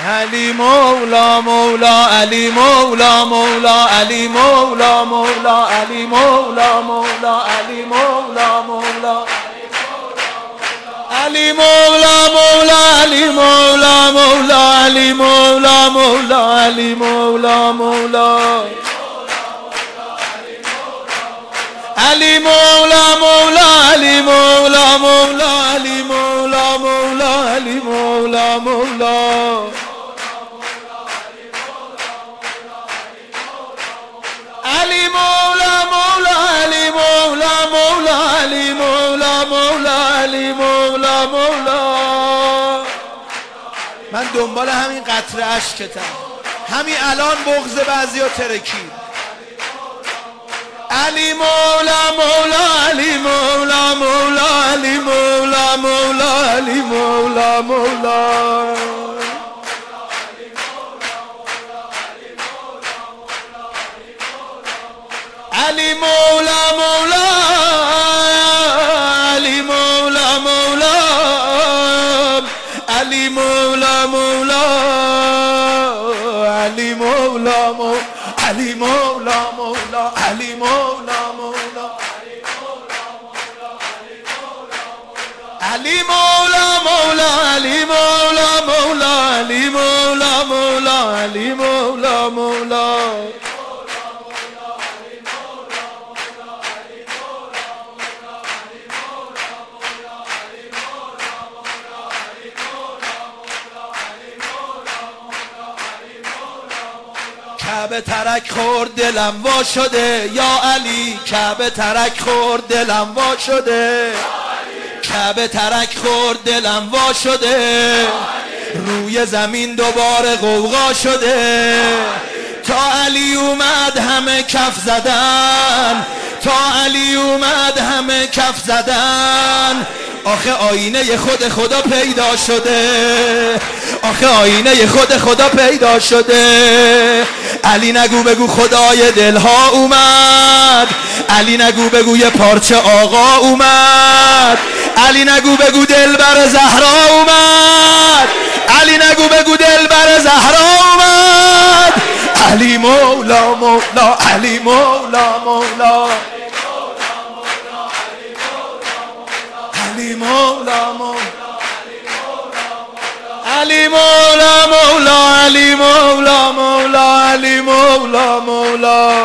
علی مولا مولا علی مولا مولا علی مولا مولا علی مولا مولا علی مولا مولا علی مولا مولا علی مولا مولا علی مولا مولا علی مولا مولا علی مولا مولا علی مولا مولا علی مولا مولا علی مولا مولا علی مولا مولا علی مولا مولا علی مولا مولا علی مولا مولا. من دنبال همین قطره اشکتم، همین الان بغض بعضیا ترکید. علی مولا مولا علی مولا مولا علی مولا مولا علی مولا مولا علی مولا مولا علی مولا مولا علی مولا مولا علی مولا مولا علی مولا مولا علی مولا مولا علی مولا مولا علی مولا مولا علی مولا مولا علی مولا مولا کعبه ترک خورد دلم وا شده یا علی، کعبه ترک خورد دلم وا شده، کعبه ترک خورد دلم وا شده، روی زمین دوباره غوغا شده، تا علی اومد همه کف زدن، تا علی اومد همه کف زدن. آخه آینه خود خدا پیدا شده، آخه آینه خود خدا پیدا شده. علی نگو بگو خدای دلها اومد، علی نگو بگو یه پارچه آقا اومد، علی نگو بگو دلبر زهرا اومد، علی نگو بگو دلبر زهرا اومد. علی مولا مولا علی مولا مولا علی مولا مولا علی مولا مولا علی مولا مولا علی مولا مولا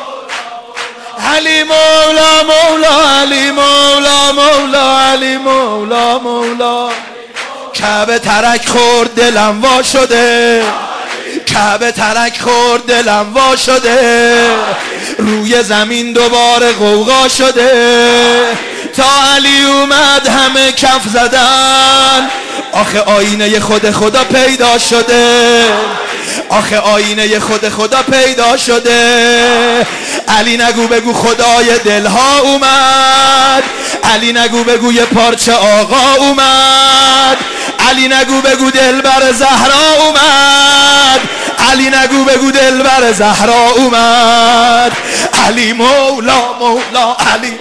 علی مولا مولا علی مولا مولا علی مولا مولا. کعبه ترک خورد دلم وا شده، کعبه ترک خورد دلم وا شده، روی زمین دوباره غوغا شده، تا علی اومد همه کف زدن. آخه آینه خود خدا پیدا شده، آخه آینه خود خدا پیدا شده. علی نگو بگو خدای دلها اومد، علی نگو بگو یه پارچه آقا اومد، علی نگو بگو دلبر زهرا اومد، علی نگو بگو دلبر زهرا اومد. علی مولا مولا علی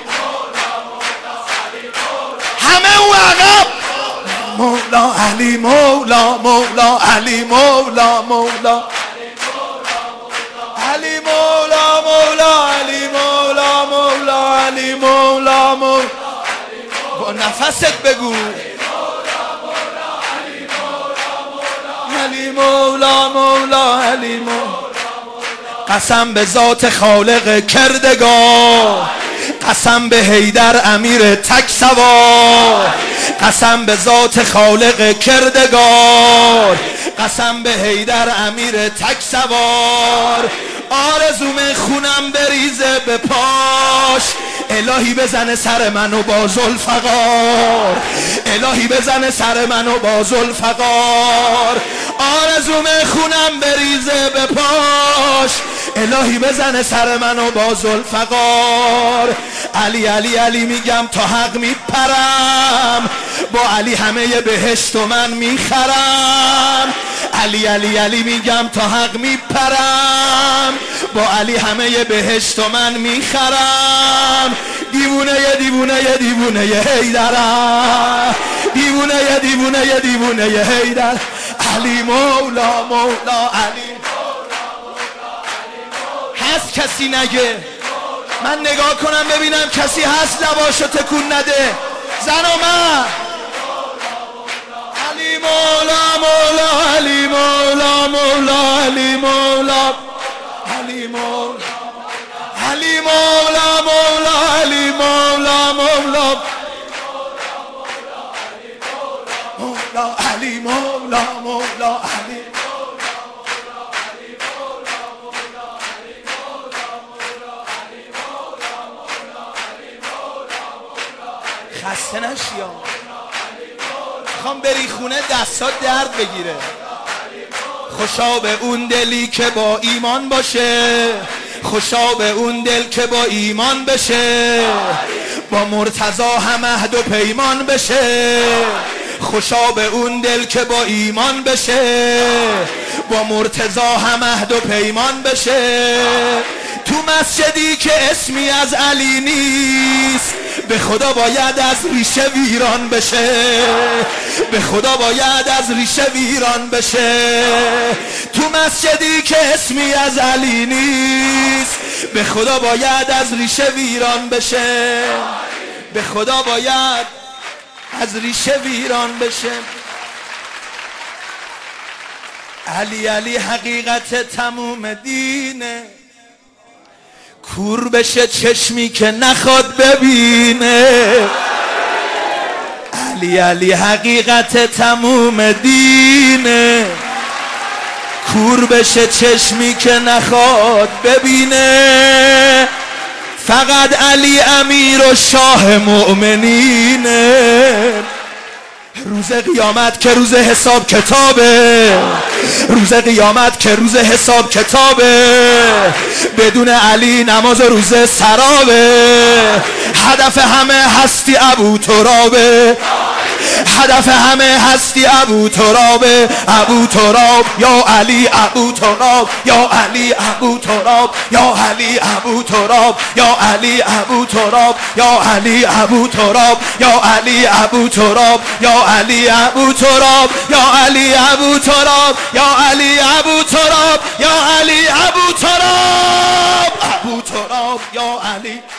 همه اون عقب مولا علی مولا مولا علی مولا مولا علی مولا مولا علی مولا مولا علی مولا مولا. با نفست بگو علی مولا مولا علی مولا. قسم به ذات خالق کردگار، قسم به حیدر امیر تک سوار، قسم به ذات خالق کردگار، قسم به حیدر امیر تک سوار. آرزوم خونم بریزه به پاش، الهی بزنه سر منو با ذوالفقار، الهی بزنه سر منو با ذوالفقار. آرزوم خونم بریزه به پاش، الهی بزنه سر منو با ذوالفقار. علی علی علی میگم تا حق میپرم، با علی همه بهشت و من میخرم. علی علی علی میگم تا حق میپرم، با علی همه بهشت و من میخرم. دیوونه دیوونه دیوونه حیدرم، دیوونه دیوونه دیوونه حیدر. علی مولا مولا علی. هست کسی نگه؟ من نگاه کنم ببینم کسی هست لباشو تکون نده. زن و مرد. علی مولا مولا علی مولا مولا علی مولا علی مولا علی مولا مولا علی مولا مولا مولا علی مولا مولا علی. خسته نشیا، میخوام بری خونه دستات درد بگیره. خوشا به اون دلی که با ایمان باشه، خوشا به اون دل که با ایمان بشه، با مرتضی هم عهد و پیمان بشه. خوشا به اون دل که با ایمان بشه، با مرتضی هم عهد و پیمان بشه. تو مسجدی که اسمی از علی نیست، به خدا باید از ریشه ویران بشه، به خدا باید از ریشه ویران بشه. تو مسجدی که اسمی از علی نیست، به خدا باید از ریشه ویران بشه، به خدا باید از ریشه ویران بشه. علی علی حقیقت تموم دینه، کور بشه چشمی که نخواد ببینه. علی علی حقیقت تموم دینه، کور بشه چشمی که نخواد ببینه. فقط علی امیر و شاه مؤمنینه. روز قیامت که روز حساب کتابه، روز قیامت که روز حساب کتابه، بدون علی نماز روز سرابه. هدف همه هستی ابو ترابه، هدف همه هستی ابو ترابه. ابو تراب یا علی ابو تراب یا علی ابو تراب یا علی ابو تراب یا علی ابو تراب یا علی ابو تراب یا علی ابو تراب یا علی ابو تراب یا علی ابو تراب یا علی ابو تراب یا علی ابو تراب ابو تراب یا علی